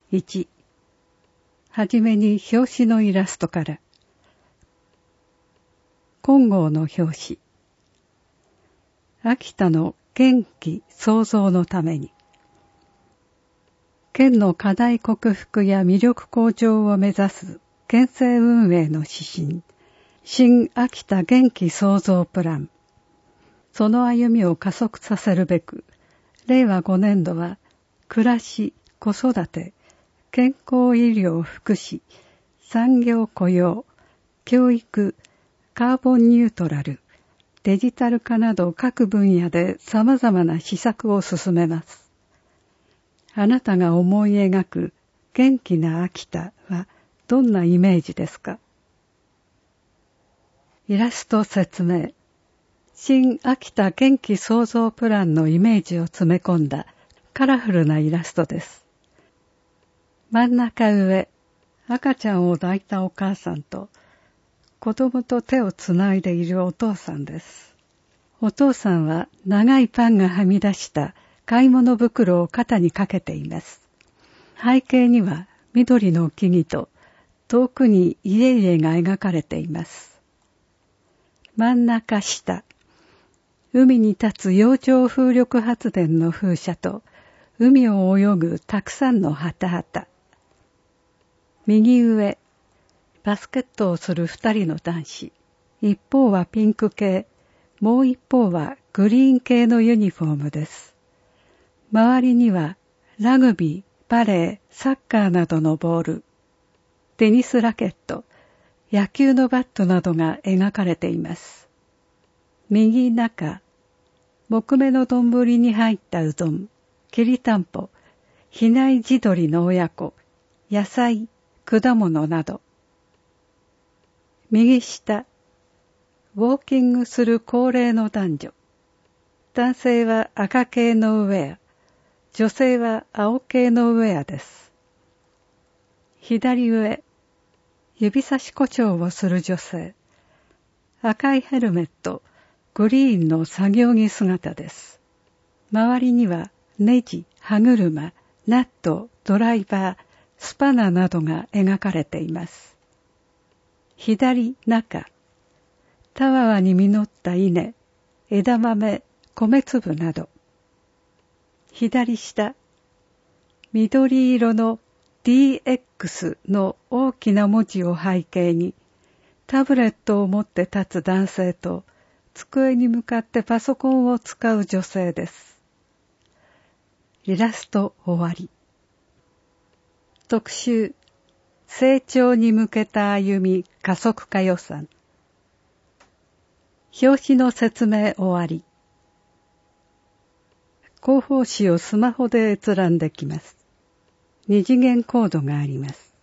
1、はじめに表紙のイラストから。金剛の表紙。秋田の元気創造のために。県の課題克服や魅力向上を目指す県政運営の指針、新秋田元気創造プラン。その歩みを加速させるべく、令和5年度は、暮らし、子育て、健康医療福祉、産業雇用、教育、カーボンニュートラル、デジタル化など各分野で様々な施策を進めます。あなたが思い描く元気な秋田はどんなイメージですか？イラスト説明。新秋田元気創造プランのイメージを詰め込んだカラフルなイラストです。真ん中上、赤ちゃんを抱いたお母さんと子供と手をつないでいるお父さんです。お父さんは長いパンがはみ出した買い物袋を肩にかけています。背景には緑の木々と遠くに家々が描かれています。真ん中下、海に立つ洋上風力発電の風車と海を泳ぐたくさんのハタハタ。右上、バスケットをする2人の男子。一方はピンク系、もう一方はグリーン系のユニフォームです。周りにはラグビー、バレー、サッカーなどのボール、テニスラケット、野球のバットなどが描かれています。右中、木目の丼に入ったうどん、きりたんぽ、比内地鶏の親子、野菜、果物など。右下、ウォーキングする高齢の男女。男性は赤系のウェア、女性は青系のウェアです。左上、指差し胡蝶をする女性。赤いヘルメット、グリーンの作業着姿です。周りにはネジ、歯車、ナット、ドライバー、スパナなどが描かれています。左中、たわわに実った稲、枝豆、米粒など。左下、緑色の DX の大きな文字を背景に、タブレットを持って立つ男性と、机に向かってパソコンを使う女性です。イラスト終わり。特集、成長に向けた歩み加速化予算。表紙の説明終わり。広報誌をスマホで閲覧できます。二次元コードがあります。